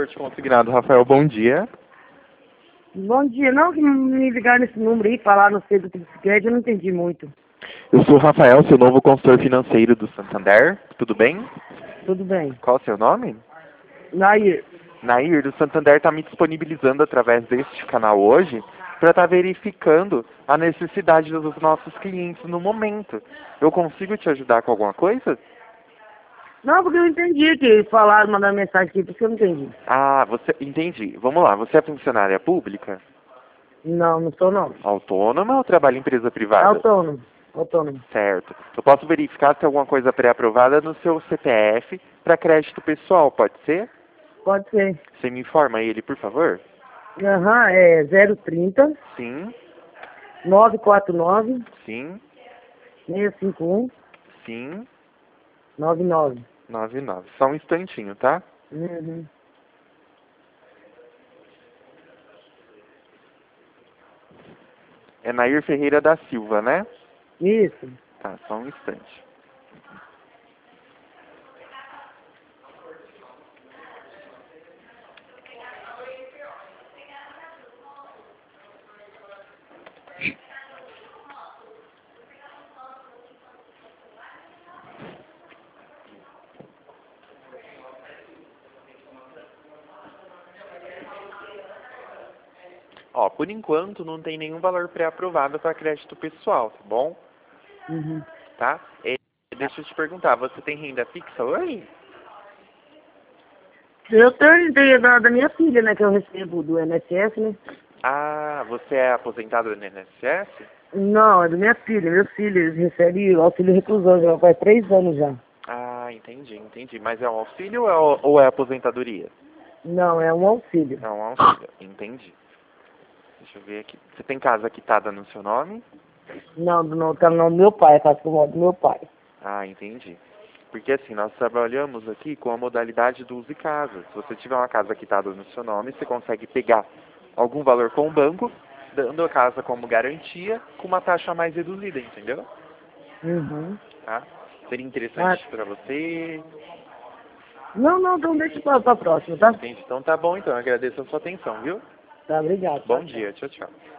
transporte consignado. Rafael, bom dia. Bom dia, não que me ligaram nesse número aí, falaram não sei do que bicicleta, eu não entendi muito. Eu sou o Rafael, seu novo consultor financeiro do Santander. Tudo bem? Tudo bem. Qual o seu nome? Nair, Nair, do Santander está me disponibilizando através deste canal hoje para estar verificando a necessidade dos nossos clientes no momento. Eu consigo te ajudar com alguma coisa? não, porque eu entendi que falaram, mandaram mensagem aqui, porque eu não entendi. Ah, você... Entendi. Vamos lá. Você é funcionária pública? Não, não sou não. Autônoma ou trabalha em empresa privada? Autônomo, autônomo. Certo. Eu posso verificar se tem alguma coisa pré-aprovada no seu CPF para crédito pessoal, pode ser? Pode ser. Você me informa ele, por favor? Aham, é 030 Sim, 949 sim, 651 sim, 99. 99. Só um instantinho, tá? Uhum. É Nair Ferreira da Silva, né? Isso. Tá, só um instante. Ó, por enquanto não tem nenhum valor pré-aprovado para crédito pessoal, tá bom? Uhum. Tá? Deixa eu te perguntar, você tem renda fixa hoje? Eu tenho ideia da minha filha, né, que eu recebo do INSS, né? Ah, você é aposentado do INSS? Não, é da minha filha. Meu filho, ele recebe auxílio reclusão já faz 3 anos já. Ah, entendi. Mas é um auxílio ou é aposentadoria? Não, é um auxílio. É um auxílio, entendi. Deixa eu ver aqui. Você tem casa quitada no seu nome? Não, não, tá no nome do meu pai, faço com o modo do meu pai. Ah, entendi. Porque assim, nós trabalhamos aqui com a modalidade do uso e casa. Se você tiver uma casa quitada no seu nome, você consegue pegar algum valor com o banco, dando a casa como garantia, com uma taxa mais reduzida, entendeu? Uhum. Tá? Seria Ah, interessante para você. não, então deixa pra próxima, tá? Entendi. Então tá bom, então. Eu agradeço a sua atenção, viu? Tá, obrigado. Bom Tchau, tchau. dia. Tchau, tchau.